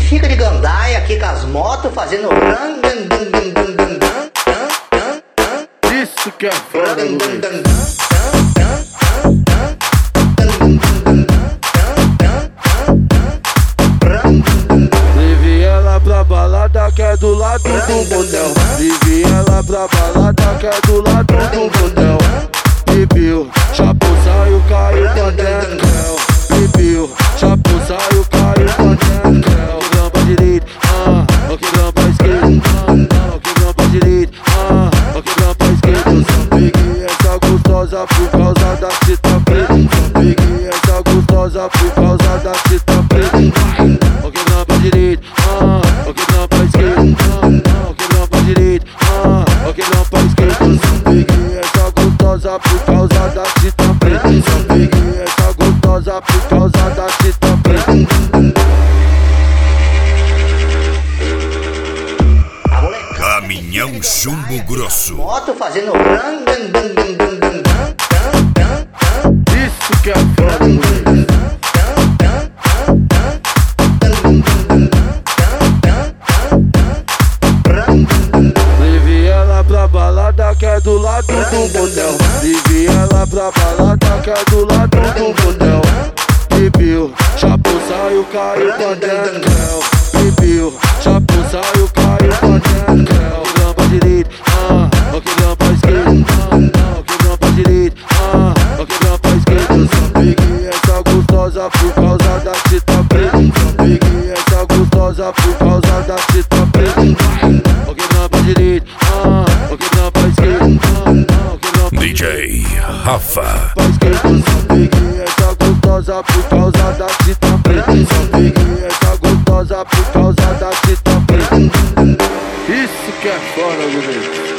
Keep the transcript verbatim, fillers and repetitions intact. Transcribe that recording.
fica de gandaia aqui com as motos fazendo ran, dan, dan, dan, dan, dan, dan, dan, dan. Isso que é foda, Luiz. Leve ela pra balada que é do lado do motel. Leve ela pra balada que é do lado do motel. Bebeu, chapou, saiu, caiu pra dentro. Bebeu, chapou, saiu, caiu pra dentro. Ok, pra direita, ah, ok, pra esquerda, ah, ok, pra direita, ah, ok, pra esquerda. Eu só peguei essa gostosa por causa da fita preta. Só peguei essa gostosa por causa da fita preta. Ok, pra direita, ah, ok, pra esquerda, ah, ok, pra direita, ah, ok, pra esquerda. Eu só peguei essa gostosa por causa da fita preta. Só peguei essa gostosa por causa da fita preta. Caminhão Chumbo Grosso. Moto fazendo ran, dan, dan, dan, dan, dan, dan, dan, dan. Isso que é foda, Luiz. Leve ela pra balada que é do lado do motel. Leve ela pra balada que é do lado do motel. Bebeu, chapou, saiu, caiu pra dentro. Bebeu, chapou, saiu, caiu pra dentro. Ok, pra direita, ah, ok, pra esquerda, ah, ok, pra direita, ah, ok, pra esquerda. Eu só peguei essa gostosa por causa da fita preta. Só peguei essa gostosa por causa da fita preta. Ok, pra direita, ah, ok, pra esquerda, ah, ok, pra D J Rafa. pra esquerda. Eu só peguei essa gostosa por causa da fita preta. Só peguei essa gostosa por causa da fita preta. Isso que é foda, Luiz.